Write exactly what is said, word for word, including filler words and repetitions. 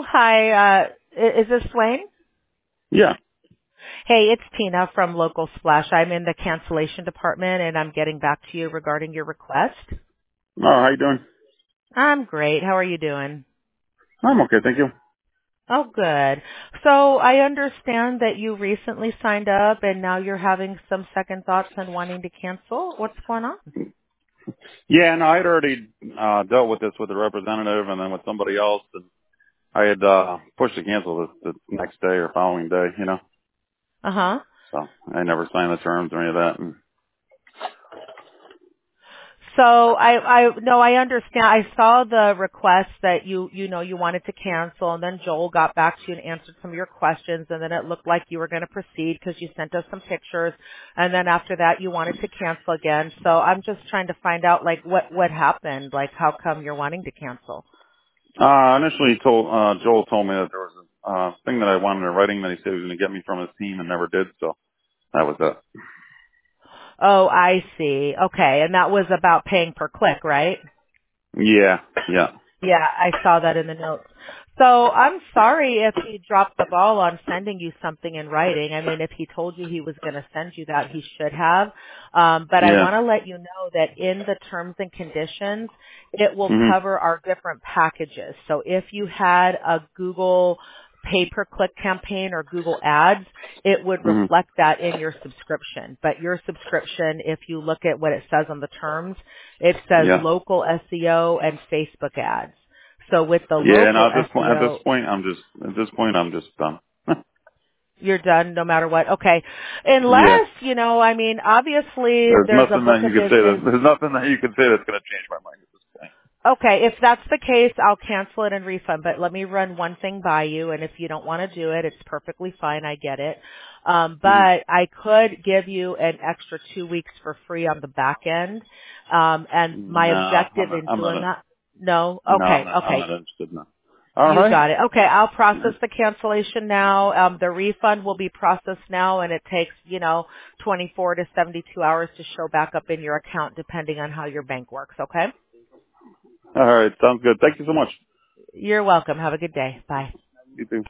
Hi, uh, i- is this Swain? Yeah. Hey, it's Tina from Local Splash. I'm in the cancellation department and I'm getting back to you regarding your request. Oh, how you doing? I'm great. How are you doing? I'm okay, thank you. Oh, good. So I understand that you recently signed up and now you're having some second thoughts and wanting to cancel. What's going on? Yeah, no, I had already uh dealt with this with a representative and then with somebody else, and I had uh pushed to cancel this the next day or following day, you know. Uh-huh. So I never signed the terms or any of that. And So I, I, no, I understand. I saw the request that you, you know, you wanted to cancel, and then Joel got back to you and answered some of your questions, and then it looked like you were going to proceed because you sent us some pictures, and then after that you wanted to cancel again. So I'm just trying to find out, like, what, what happened? Like, how come you're wanting to cancel? uh initially he told uh Joel told me that there was a uh thing that I wanted in writing that he said he was gonna get me from his team and never did, so that was it. Oh, I see. Okay, and that was about paying per click, right? Yeah, yeah. Yeah, I saw that in the notes. So I'm sorry if he dropped the ball on sending you something in writing. I mean, if he told you he was going to send you that, he should have. Um, but I Yeah. want to let you know that in the terms and conditions, it will Mhm. cover our different packages. So if you had a Google pay-per-click campaign or Google Ads, it would Mhm. reflect that in your subscription. But your subscription, if you look at what it says on the terms, it says Yeah. local S E O and Facebook ads. So with the Yeah, local no, at this point at this S E O, point I'm just at this point I'm just done. you're done no matter what. Okay. Yeah. Unless, you know, I mean, obviously There's there's a nothing book that you of could say that business. there's nothing that you could say that's going to change my mind at this point. Okay, if that's the case, I'll cancel it and refund. But let me run one thing by you, and if you don't want to do it, it's perfectly fine. I get it. Um, hmm but I could give you an extra two weeks for free on the back end. Um, and my No, I'm objective not. in I'm not. doing A, that, no, no, I'm okay, not. I'm okay. not interested now. All You right. got it. Okay, I'll process the cancellation now. Um, the refund will be processed now, and it takes, you know, twenty-four to seventy-two hours to show back up in your account, depending on how your bank works. Okay. All right. Sounds good. Thank you so much. You're welcome. Have a good day. Bye. You too.